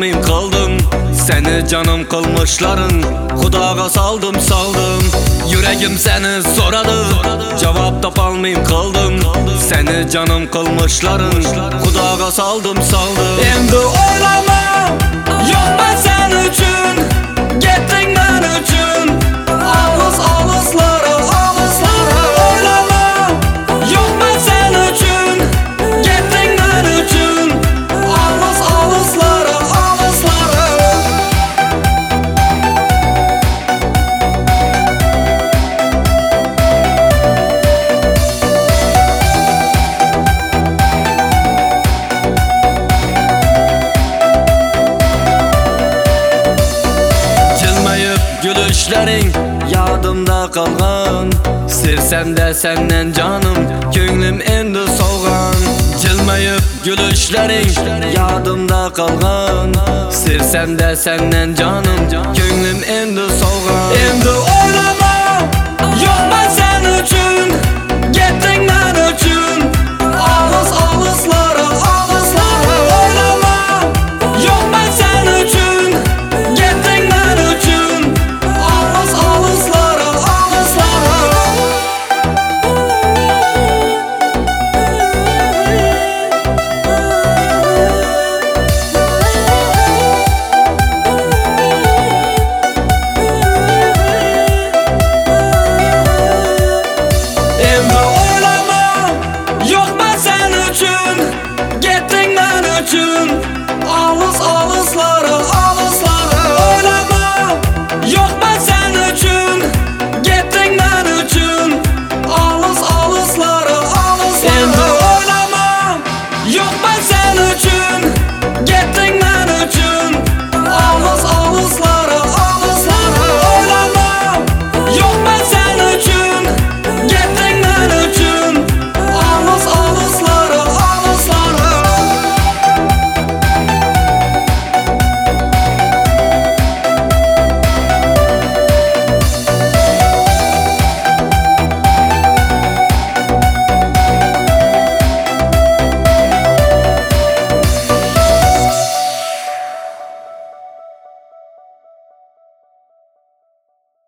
tapalmayım kıldım. Seni canım kılmışların Xudaga saldım. Yüreğim seni soradı, cevap tapalmayım kıldım. Seni canım kılmışların Xudaga saldım. Endi oylama, yok ben sen üçün, gittin ben üçün. Ağızlara oylama, yok ben sen üçün, gittin ben üçün. Ağızlara gülüşlerin yadımda kalgan. Sirsem de senden canım, könglim endi soğgan. Jilmayıp gülüşlerin yadımda kalgan. Sirsem de senden canım, könglim endi soğgan. Endi oylama, yok ben sen üçün, gittin ben üçün. Ağızlara oylama, yok ben sen üçün, gittin ben üçün. Ağız